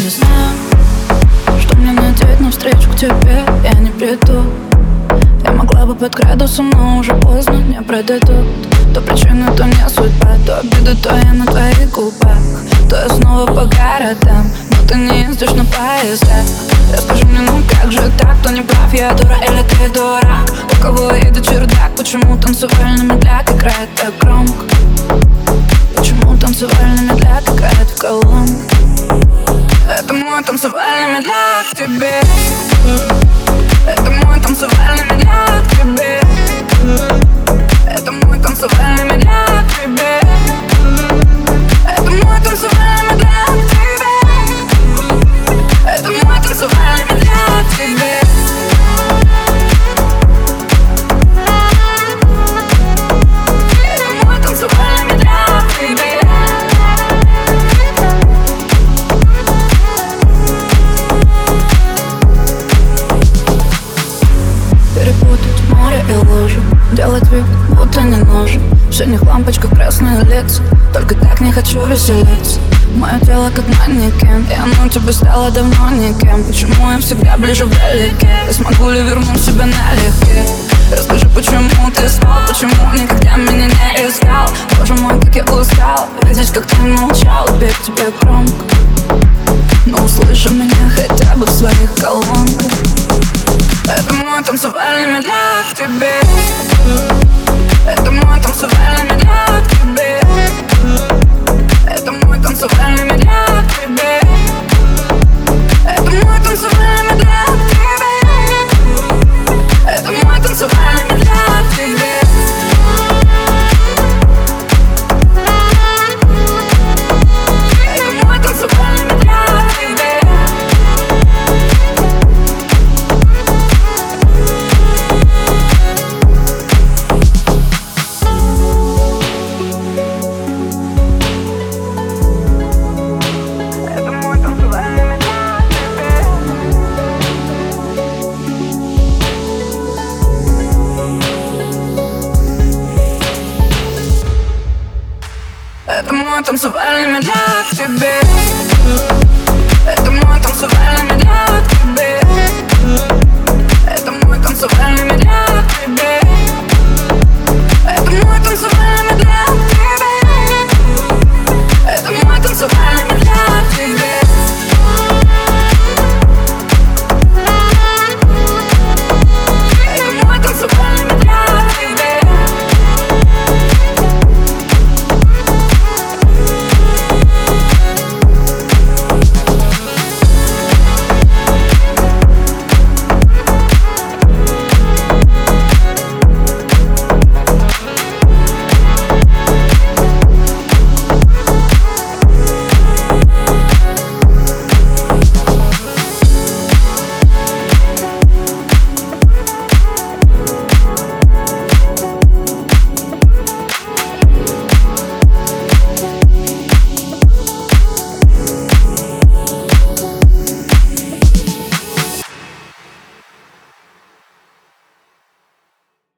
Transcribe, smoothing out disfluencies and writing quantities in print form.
не знаю, что мне надеть навстречу к тебе. Я не приду. Я могла бы под градусом, но уже поздно, не пройдут. То причина, то не судьба, то обида, то я на твоих губах, то я снова по городам, но ты не ездишь на поездах. Расскажи мне, ну как же так, кто не прав, я дура или ты дурак? У кого едет чердак, почему танцевальный медляк играет так громко? Почему танцевальный медляк играет в колонку? Это мой танцевальный медляк тебе. Это мой танцевальный медляк тебе. Это мой танцевальный медляк тебе. Это мой танцевальный медляк тебе. Это мой танцевальный медляк тебе. Это мой танцевальный медляк тебе. Перепутать море и лужу, делать вид, будто не нужен. В синих лампочках красные лица, только так не хочу веселиться. Мое тело как манекен, и оно тебе стало давно никем. Почему я всегда ближе вдалеке? И смогу ли вернуть себя налегке? Расскажи, почему ты стал, почему никогда меня не искал? Боже мой, как я устал видеть, как ты молчал, петь тебе громко. Но услыши меня хотя бы в своих колонках. Это мой танцевальный медляк тебе. Это мой танцевальный медляк тебе. Это мой танцевальный медляк тебе. Это мой танцевальный медляк тебе. Это мой танцевальный медляк тебе. Это мой танцевальный медляк тебе. Это мой танцевальный медляк тебе.